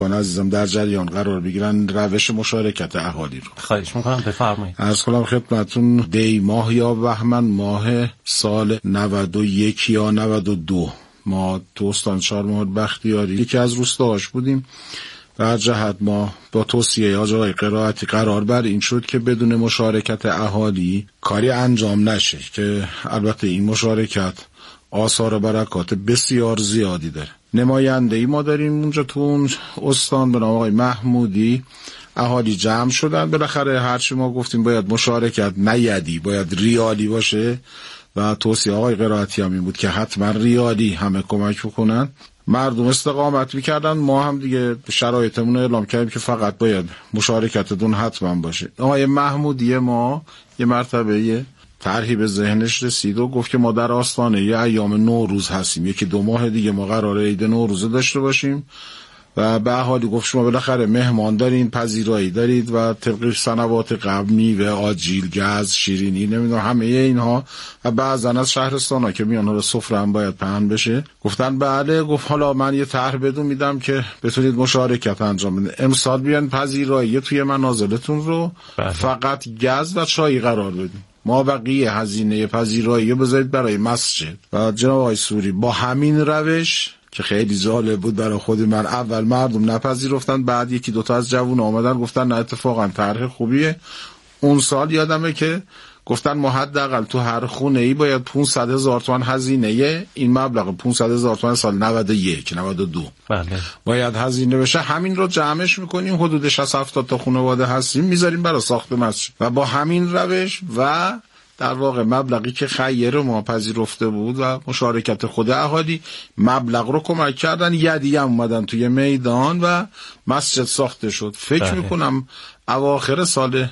عزیزم در جریان قرار بگیرن روش مشارکت اهالی رو. خواهش میکنم بفرمایید. عرض کنم خدمتتون دی ماه یا بهمن ماه سال 91 یا 92 ما تو استان چهارمحال بختیاری یکی از روستاهاش بودیم. در جهت ما با توصیه آقای قرائتی قرار بر این شد که بدون مشارکت اهالی کاری انجام نشه، که البته این مشارکت آثار و برکات بسیار زیادی داره. نماینده‌ای ما داریم اونجا تو اون استان به نام آقای محمودی. اهالی جمع شدن، بالاخره هرچی ما گفتیم باید مشارکت نیدی، باید ریالی باشه و توصیه آقای قرائتی هم این بود که حتما ریالی همه کمک بکنن. مردم استقامت میکردن، ما هم دیگه شرایطمون رو اعلام کردیم که فقط باید مشارکتتون حتما باشه. آقای محمودی ما یه مرتبه طرحی به ذهنش رسید و گفت که ما در آستانه یه ایام نوروز هستیم، یکی 2 ماه دیگه ما قراره عید نوروز داشته باشیم و به اهالی گفت شما بالاخره مهمان دارین، پذیرایی دارید و طبق سنوات قبل میوه، آجیل، گز، شیرینی، نمیدونم همه اینها و بعضن از شهرستانا که میان حالا سفره هم باید پهن بشه. گفتن بله. گفت حالا من یه طرح بدون میدم که بتونید مشارکت انجام بدید. امسال بیان پذیرایی توی منازلتون رو فقط گز و چای قرار بدید، ما بقیه هزینه پذیرایی بذارید برای مسجد. و جناب آقای سوری با همین روش که خیلی جالب بود برای خود من، اول مردم نپذیرفتن، بعد یکی 2 تا از جوون آمدن گفتن نه اتفاقا طرح خوبیه. اون سال یادمه که گفتن ما حداقل تو هر خونه ای باید 500,000 تومان هزینه، این مبلغ 500,000 تومان سال 91 92 بله باید هزینه بشه. همین رو جمعش میکنیم، حدود 60-70 تا خانواده هستیم، میذاریم برای ساخت مسجد و با همین روش و در واقع مبلغی که خیر ما پذیرفته بود و مشارکت خود اهالی مبلغ رو کمک کردن، یدی هم اومدن توی میدان و مسجد ساخته شد. فکر میکنم اواخر سال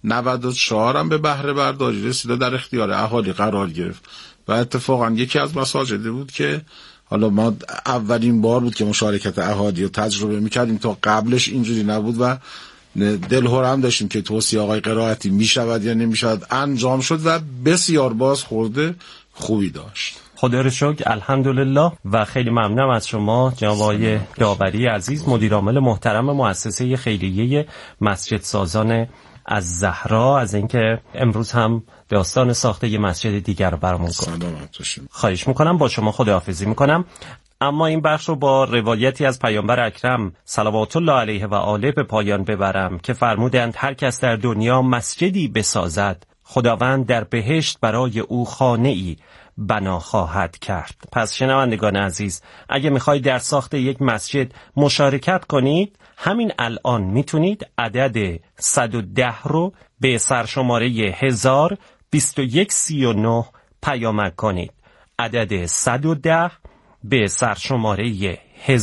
94 هم به بهره برداری رسیده، در اختیار اهالی قرار گرفت و اتفاقا یکی از مساجدی بود که حالا ما اولین بار بود که مشارکت اهالی رو تجربه میکردیم، تا قبلش اینجوری نبود و دلهره هم داشتیم که توصیه آقای قرائتی میشود یا نمیشود. انجام شد و بسیار بازخورد خوبی داشت. خدا رو شکر، الحمدلله. و خیلی ممنونم از شما جناب آقای داوری عزیز، مدیر عامل محترم مؤسسه خیریه مسجد سازان الزهرا، از اینکه امروز هم داستان ساخت یه مسجد دیگر رو برامون گفت. خواهش میکنم، با شما خداحافظی میکنم. اما این بخش رو با روایتی از پیامبر اکرم صلوات الله علیه و آله به پایان ببرم که فرمودند هر کس در دنیا مسجدی بسازد، خداوند در بهشت برای او خانه‌ای بنا خواهد کرد. پس شنوندگان عزیز، اگه میخواید در ساخت یک مسجد مشارکت کنید، همین الان میتونید عدد 110 رو به سرشماره 102139 پیامک کنید. عدد 110 به سرشماره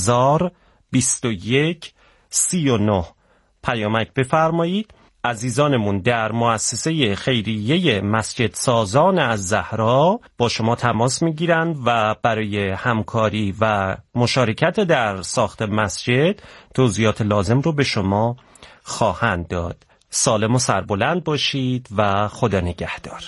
102139 پیامک بفرمایید. عزیزانمون در مؤسسه خیریه مسجد سازان الزهرا با شما تماس میگیرند و برای همکاری و مشارکت در ساخت مسجد توضیحات لازم رو به شما خواهند داد. سالم و سربلند باشید و خدا نگهدار.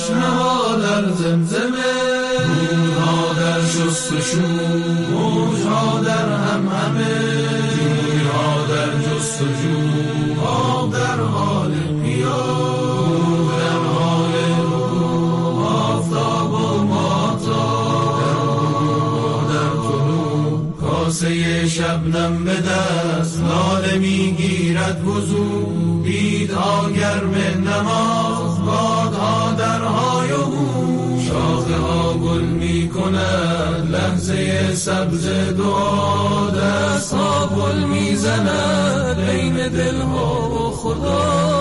روح‌ها در جستجو، موج‌ها در همهمه، جوی‌ها در جستجو، آب در حال قیام، در حال رکوع، آفتاب و ماهتاب، در غروب و در طلوع، کاسه شبنم به دست، لاله میگیرد وضو، بیدها گرم نماز، بادها در های و هو، شاخه ها گل می کند، لحظه سبز دعا، دست ها گل می زند بین دل ها و خدا.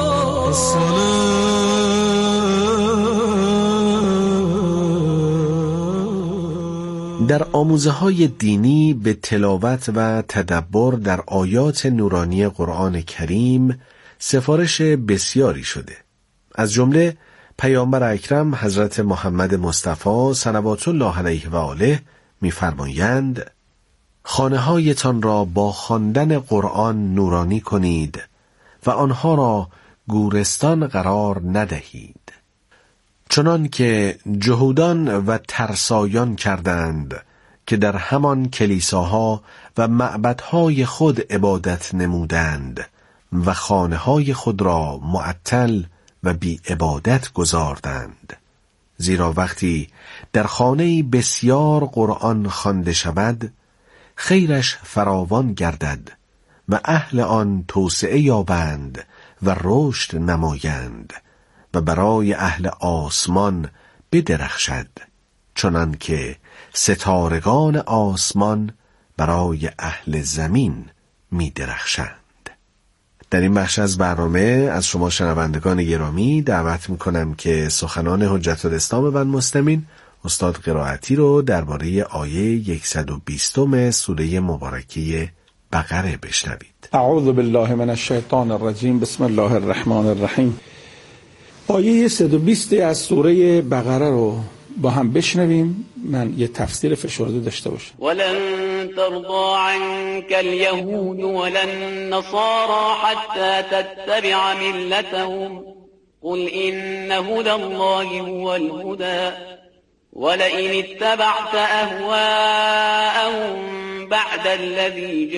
در آموزه‌های دینی به تلاوت و تدبر در آیات نورانی قرآن کریم سفارش بسیاری شده. از جمله پیامبر اکرم حضرت محمد مصطفی صلوات الله علیه و آله می‌فرمایند خانه‌هایتان را با خواندن قرآن نورانی کنید و آنها را گورستان قرار ندهید، چنان که جهودان و ترسایان کردند که در همان کلیساها و معبدهای خود عبادت نمودند و خانه‌های خود را معطل و بی عبادت گذاردند. زیرا وقتی در خانه‌ای بسیار قرآن خوانده شود، خیرش فراوان گردد و اهل آن توسعه یابند و رشد نمایند و برای اهل آسمان بدرخشد، چنان که ستارگان آسمان برای اهل زمین می درخشند. در این بخش از برنامه از شما شنوندگان گرامی دعوت میکنم که سخنان حجت الاسلام و المسلمین استاد قرائتی رو درباره آیه 120 سوره مبارکه بقره بشنوید. اعوذ بالله من الشیطان الرجیم. بسم الله الرحمن الرحیم. آیه 120 از سوره بقره رو با هم بشنویم. من یه تفسیر فشرده داشته باشم. ولن ترضى عنك اليهود ولا النصارى حتى تتبع ملتهم قل إن هدى الله هو الهدى ولئن اتبعت أهواءهم بعد الذي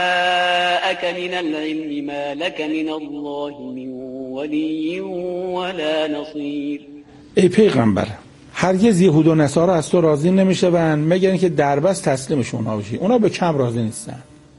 جاءك من العلم ما لك من الله من ولي ولا نصير. ای پیغمبر، هرگز یهود و نصارا از تو راضی نمیشوند مگر اینکه دربست تسلیمشون اونها بشی. اونا به کم راضی نیستن.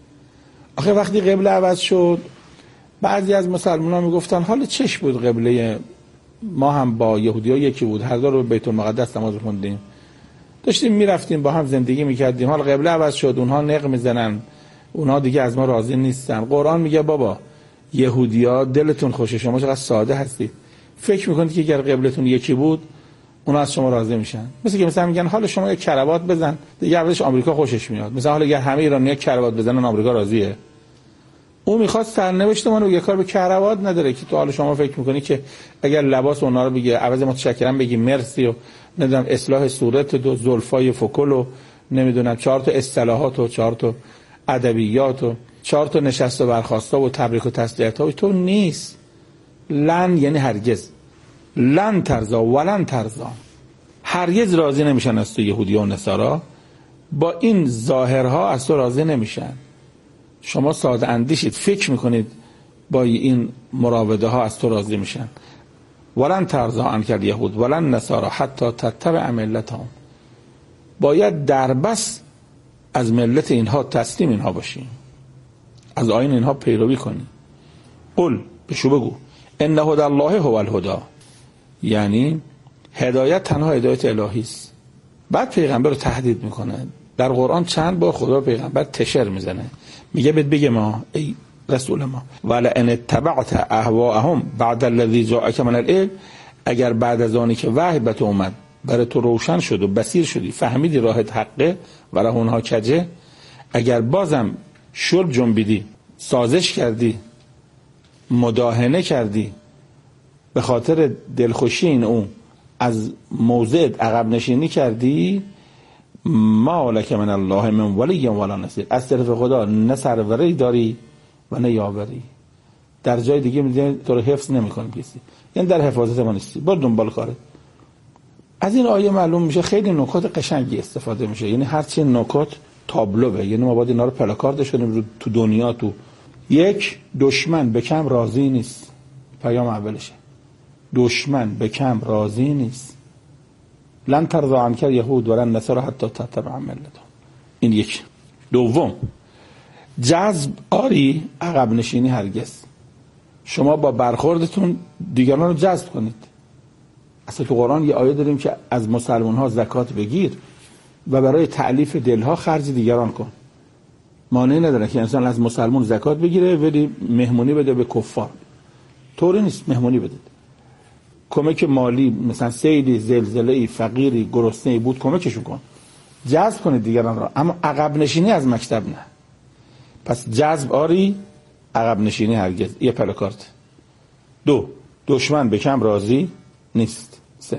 آخه وقتی قبله عوض شد، بعضی از مسلمانان میگفتن حال چش بود قبله ما هم با یهودی‌ها یکی بود، هر دو رو به بیت المقدس نماز خوندیم، داشتیم میرفتیم با هم زندگی میکردیم. حال قبله عوض شد، اونها نق میزنن، اونها دیگه از ما راضی نیستن. قرآن میگه بابا یهودی‌ها دلتون خوشه، شما چقدر ساده هستید، فکر میکنید که اگر قبلتون یکی بود اونا از شما راضی میشن. مثلا میگن حالا شما یک کراوات بزن، دیگه اولش آمریکا خوشش میاد. مثلا حالا اگر همه ایرانی‌ها کراوات بزنن آمریکا راضیه؟ اون میخواد سرنوشت ما رو یه کار به کراوات نداره که تو حالا شما فکر میکنی که اگر لباس اونا رو بگی عوض متشکرم بگی مرسی و نمیدونم اصلاح صورت دو زلفای فکل و نمیدونم 4 تا اصطلاحات و 4 تا ادبیات و 4 تا نشست و برخاستا و تبریک و تسلیت ها تو نیست. لن یعنی هرگز، لن ترضا ولن ترضا، هرگز راضی نمیشن از تو یهودی و نصارا، با این ظاهرها از تو راضی نمیشن. شما ساده اندیشید، فکر میکنید با این مراوده ها از تو راضی میشن. ولن ترضا عنک الیهود ولن نصارا حتی تتبع ملتهم، باید دربست از ملت اینها تسلیم اینها باشی، از آیین اینها پیروی کنی. قل بشو بگو ان هدی الله هو الهدی، یعنی هدایت تنها هدایت الهی است. بعد پیغمبر رو تهدید میکنه. در قرآن چند بار خدا پیغمبر تشر میزنه، میگه بگه ما ای رسول ما ولئن اتبعت اهواءهم بعد الذی جاءک من العلم، اگر بعد از آنی که وحی به تو اومد برای تو روشن شد و بصیر شدی، فهمیدی راهت حقه و راه اونها کجه، اگر بازم شرب جنبیدی، سازش کردی، مداهنه کردی، به خاطر دلخوشی این اون از موضعت عقب نشینی کردی، ما لک من الله من ولی ولا نصیر، از طرف خدا نه سروری داری و نه یاوری. در جای دیگه میگه تو رو حفظ نمی‌کنه کسی، یعنی در حفاظت ما نیستی، برو دنبال کارت. از این آیه معلوم میشه خیلی نکات قشنگی استفاده میشه، یعنی هر چی نکات تابلوه، یعنی ما باید اینا رو پلاکارد کنیم تو دنیا. تو یک، دشمن به کم راضی نیست، پیام اولشه، دشمن به کم راضی نیست. لن ترضى عنك اليهود ولا النصارى حتى تتبع ملتهم، این یک. دوم، جذب آری، عقب نشینی هرگز. شما با برخوردتون دیگران رو جذب کنید. اصلا تو قرآن یه آیه داریم که از مسلمان ها زکات بگیر و برای تألیف دلها خرج دیگران کن. مانعی نداره که انسان از مسلمان زکات بگیره ولی مهمونی بده به کفار، طوری نیست. مهمونی بده، کمک مالی، مثلا سیلی، زلزله‌ای، فقیری، گرسنه‌ای بود کمکشون کن، جذب کنید دیگران را. اما عقب نشینی از مکتب نه. پس جذب آری، عقب نشینی هرگز. یه پلاکارت. دو، دشمن به کم راضی نیست. سه،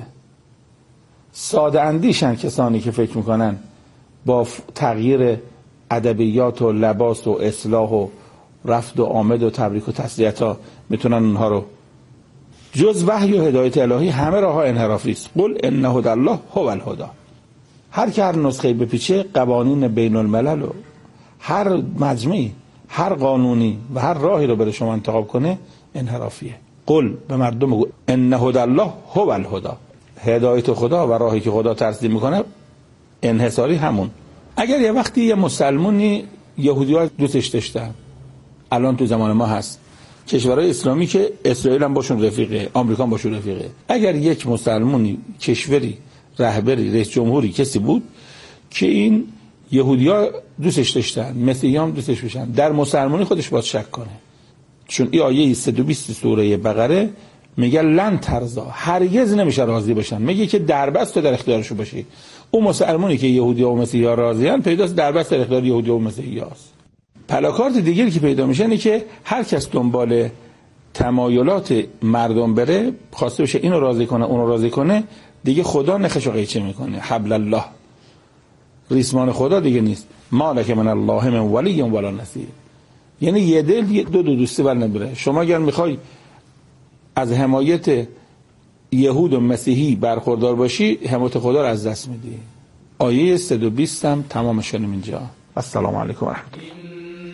ساده اندیشن کسانی که فکر میکنن با تغییر ادبیات و لباس و اصلاح و رفت و آمد و تبریک و تسلیت ها میتونن اونها رو جز وحی و هدایت الهی همه راه ها انحرافی است. قل ان هدی الله هو الهدی. هر نسخه بپیچه قوانین بین الملل و هر مجمعی هر قانونی و هر راهی رو بره شما انتخاب کنه انحرافیه. قل به مردم بگو ان هدی الله هو الهدی، هدایت خدا و راهی که خدا ترسیم میکنه انحصاری همون. اگر یه وقتی یه مسلمونی یهودی‌ها دوستش داشتن، الان تو زمان ما هست کشورهای اسلامی که اسرائیل هم باشون رفیقه، آمریکا هم باشون رفیقه، اگر یک مسلمونی کشوری رهبری رئیس جمهوری کسی بود که این یهودی‌ها دوستش داشتن، مسیحی‌ها هم دوستش بشن، در مسلمانی خودش باید شک کنه. چون این آیه 120 سوره بقره میگه لن ترضا، هرگز نمیشه راضی باشن، میگه که دربست تو در اختیارشو باشی. اون مسلمانی که یهودی‌ها و مسیحی‌ها راضیان پیداست دربست در اختیار یهودی‌ها و مسیحی‌هاست. پلاکارد دیگری که پیدا میشه اینه که هر کس دنبال تمایلات مردم بره، خواسته بشه اینو راضی کنه اونو راضی کنه، دیگه خدا نخشو قیچه میکنه. حبل الله، ریسمان خدا دیگه نیست. مالک من الله من ولی ولا نصیر، یعنی یه دل دو دوستی بر نمیره. شما اگر میخوای از حمایت یهود و مسیحی برخوردار باشی، حمایت خدا رو از دست میدی. آیه 120 هم تمامش کنیم اینجا. السلام علیکم و رحمت الله.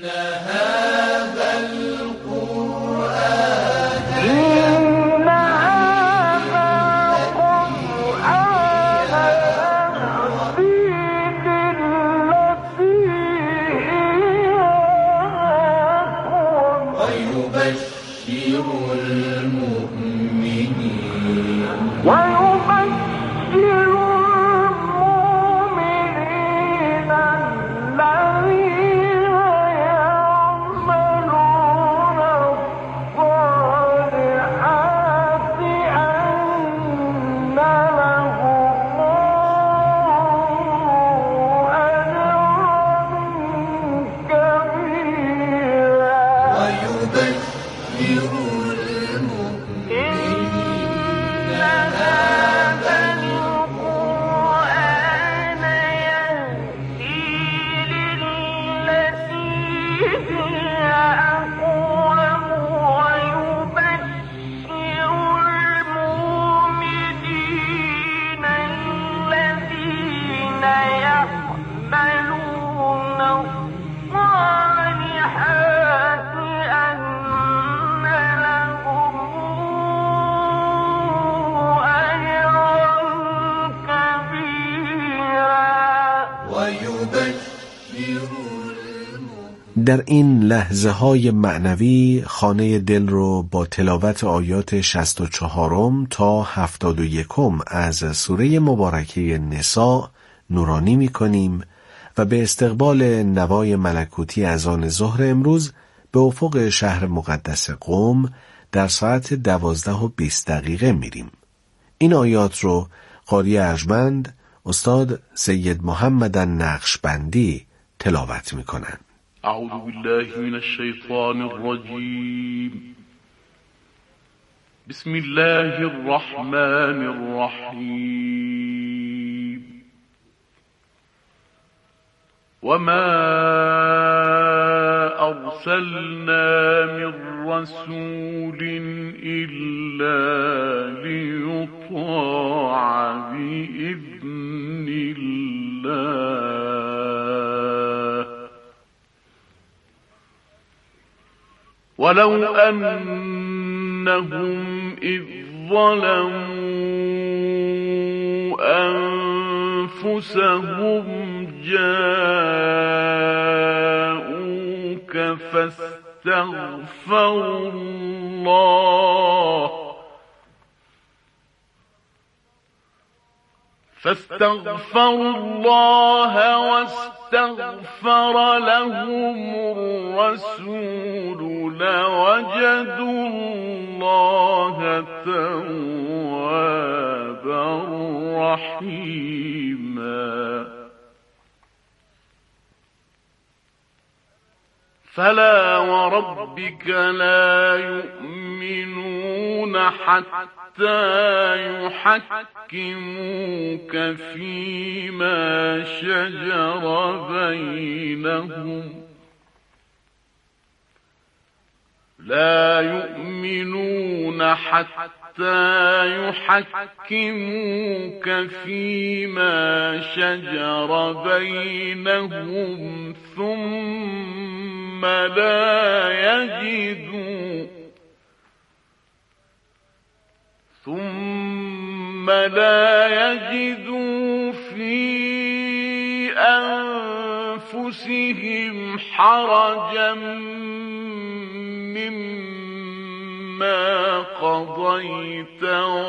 در این لحظه های معنوی خانه دل رو با تلاوت آیات 64 تا 71 از سوره مبارکه نساء نورانی می کنیم و به استقبال نوای ملکوتی اذان ظهر امروز به افق شهر مقدس قم در ساعت 12:20 میریم. این آیات رو قاری ارجمند استاد سید محمد نقشبندی تلاوت می کنند. اعوذ بالله من الشیطان الرجیم. بسم الله الرحمن الرحیم. وما ارسلنا من رسول الا لیطاع بإذن الله ولو أنهم إذ ظلموا أنفسهم جاءوك فاستغفروا الله واستغفر لهم الرسول لوجدوا الله توابا رحيما فلا وربك لا يؤمنون حتى يحكموك فيما شجر بينهم لا يؤمنون حتى يحكموك فيما شجر بينهم ثم لا يجدوا في أنفسهم حرجا مما قضيت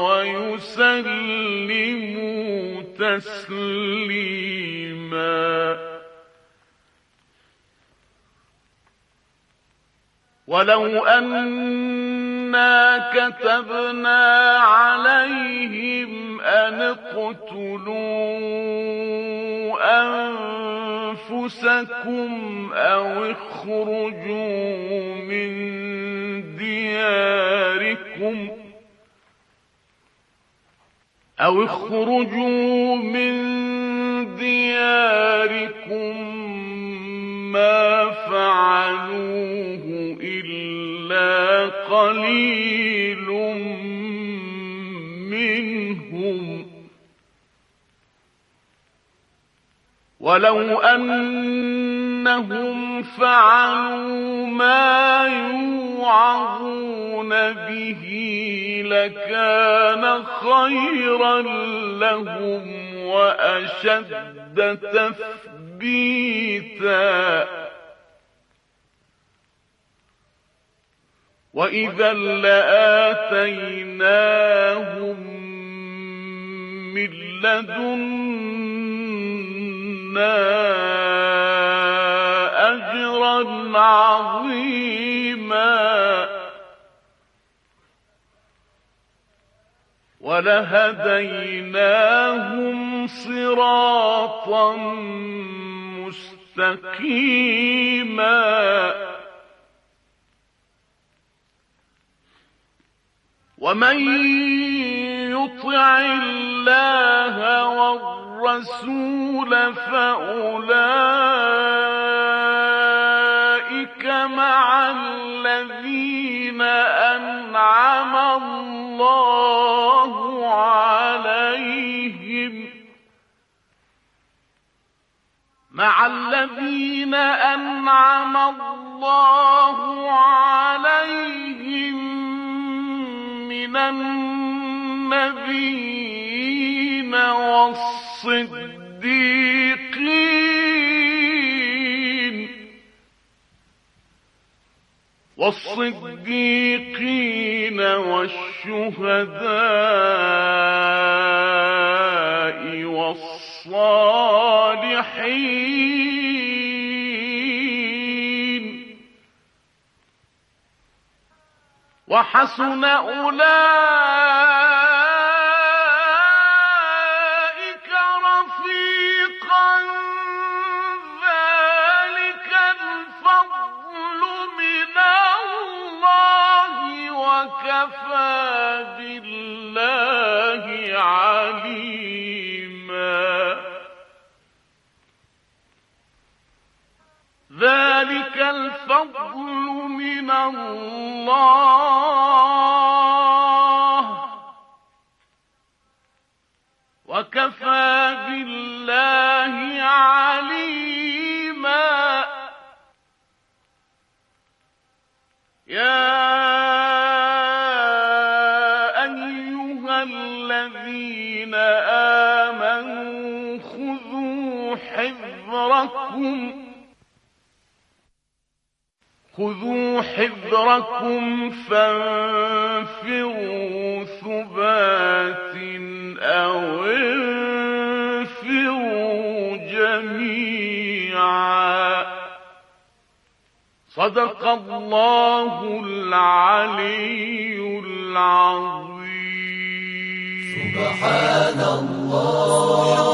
ويسلموا تسليما. ولو أنا كتبنا عليهم أن اقتلوا أنفسكم أو اخرجوا من دياركم ما فعلوه إلا قليل منهم. ولو أنهم فعلوا ما يوعظون به لكان خيرا لهم وأشد تثبيتا، وإذا لآتيناهم من لدنا أجرا عظيما ولهديناهم صراطا مستقيما. ومن يطع الله والرسول فأولئك مع الذين أنعم الله عليهم من النبيين والصديقين والشهداء والصالحين وحسن أولئك رفيقا ذلك الفضل من الله وكفى بالله عليما. ذلك الفضل من الله وكفى بالله عليما. يا أيها الذين آمنوا خذوا حذركم فانفروا ثبات أو انفروا جميعا. صدق الله العلي العظيم. سبحان الله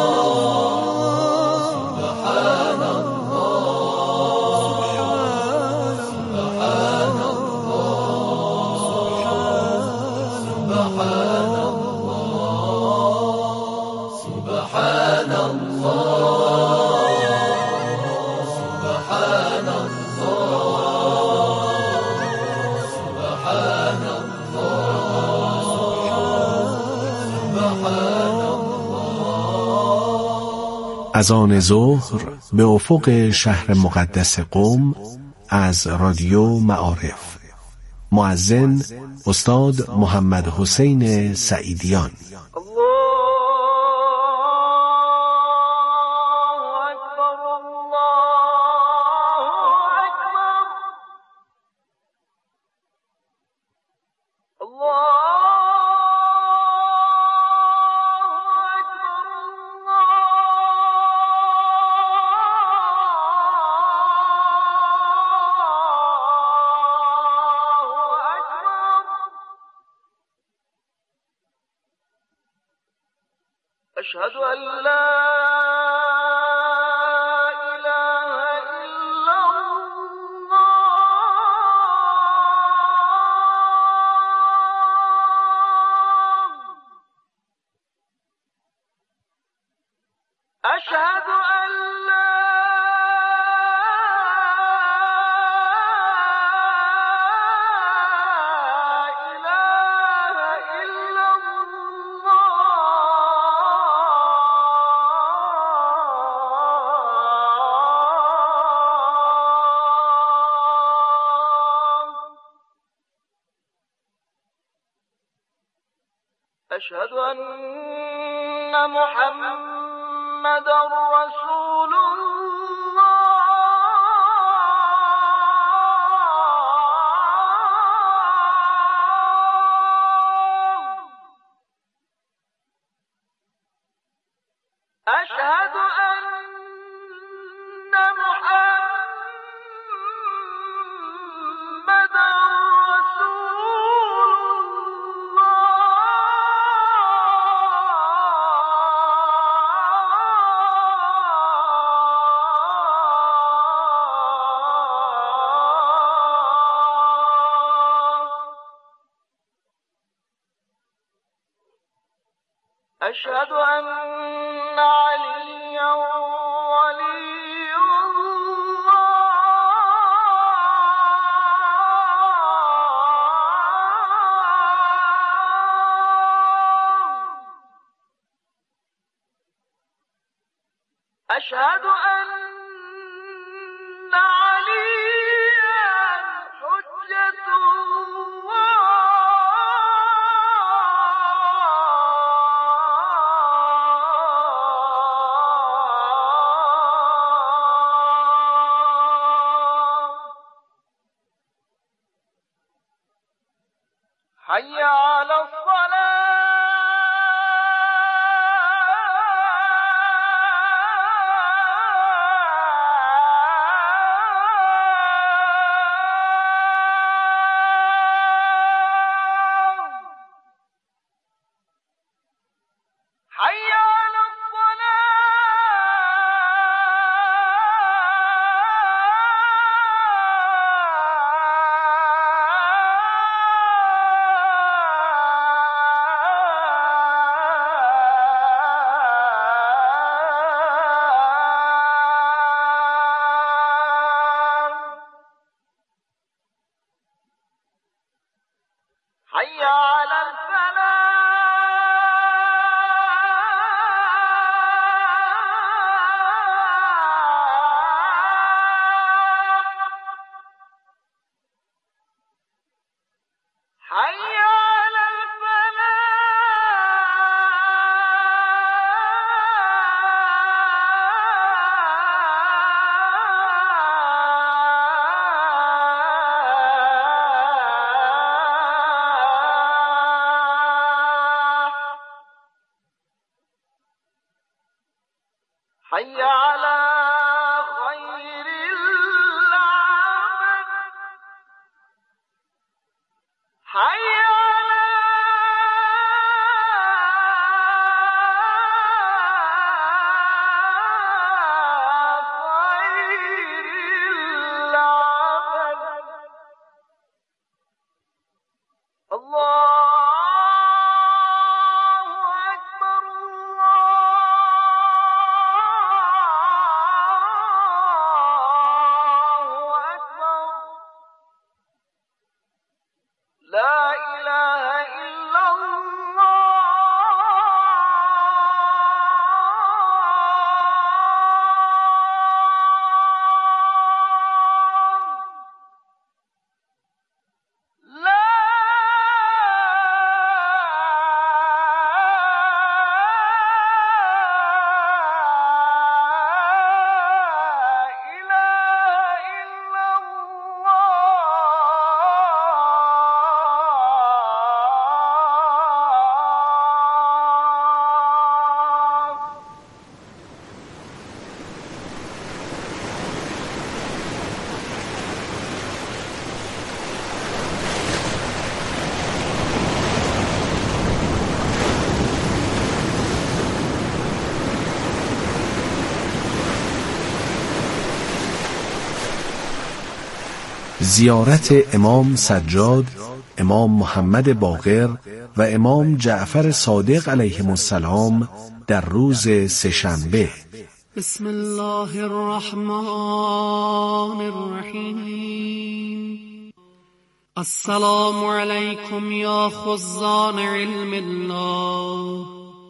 سبحان از آن ظهر به افق شهر مقدس قم از رادیو معارف. مؤذن استاد محمد حسین سعیدیان. أشهد أن لا إله إلا الله. أشهد أن لا أشهد أن محمدًا رسول الله. أشهد أن محمدًا أشهد أن عليا ولي الله. أشهد أن عليا حجة حي على حي على الفلاح حي على حي على خير العمل حي على خير العمل. الله أكبر الله أكبر لا إله إلا الله. زیارت امام سجاد، امام محمد باقر و امام جعفر صادق علیهم السلام در روز سه‌شنبه. بسم الله الرحمن الرحیم. السلام علیکم یا خزان علم الله،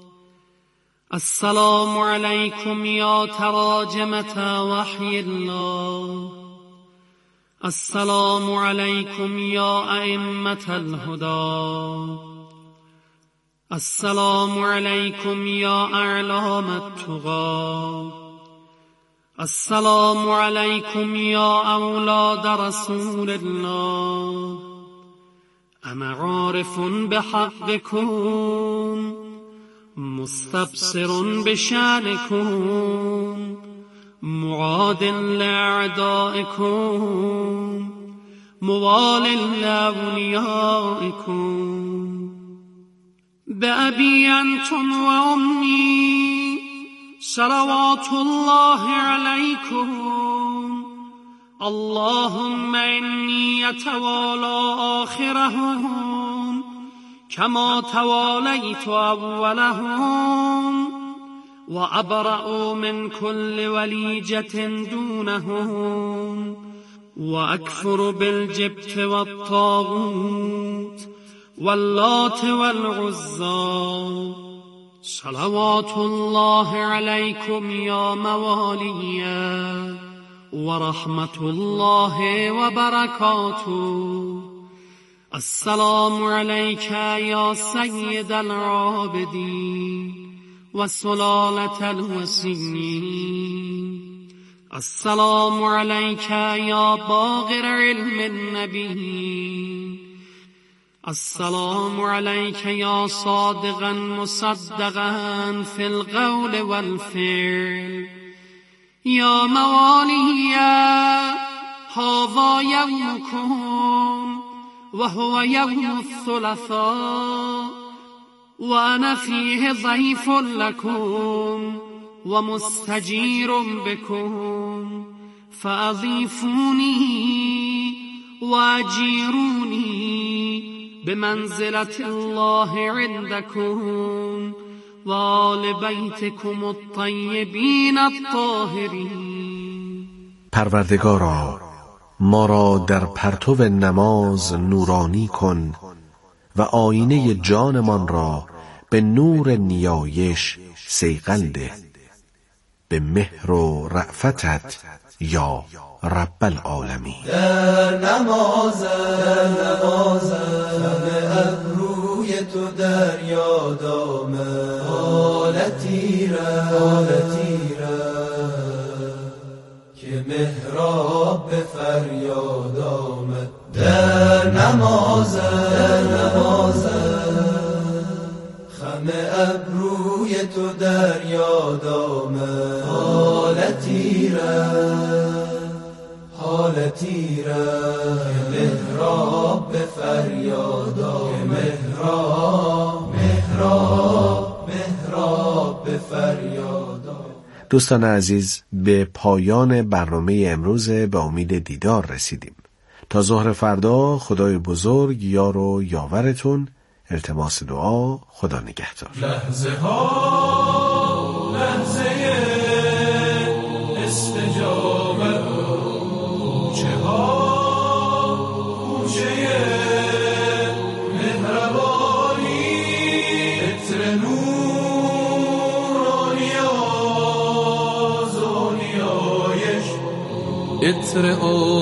السلام علیکم یا تراجمة وحی الله، السلام علیکم یا ائمة الهدى، السلام علیکم یا اعلام التقى، السلام علیکم یا اولاد رسول الله، انا عارف بحقكم مستبصر بشأنكم معاد لأعدائكم موال لأوليائكم. بأبي أنتم وأمي صلوات الله عليكم. اللهم إني أتوالى آخرهم كما تواليت أولهم وأبرأ من كل وليجة دونهم وأكفر بالجبت والطاغوت واللات والعزى. صلوات الله عليكم يا موالي ورحمة الله وبركاته. السلام عليك يا سيد العابدين وسلالة الوسيين. السلام عليك يا باغر علم النبي. السلام عليك يا صادقا مصدقا في القول والفعل. يا موالي هذا يومكم وهو يوم الثلاثاء وأنا فيه ضيف لكم ومستجير بكم فأضيفوني وأجيروني بمنزلة الله عندكم وآل بيتكم الطيبين الطاهرين. پروردگارا، ما را در پرتو نماز نورانی کن و آینه جانمان را به نور نیایش صیقل ده. به مهر و رأفتت یا رب العالمین. در نماز همه ابروی تو در یادامه، حالتی را که محراب به فریاد آمد. در نماز همه ابروی تو در یاد آمد، حالتی را که محراب به فریاد آمد، محراب به فریاد آمد. دوستان عزیز، به پایان برنامه امروز به امید دیدار رسیدیم. تا ظهر فردا خدای بزرگ یار و یاورتون. التماس دعا. خدا نگهدار. لحظه استجابت، کوچه مهربانی، عطر نورانی آز و نیایش، عطر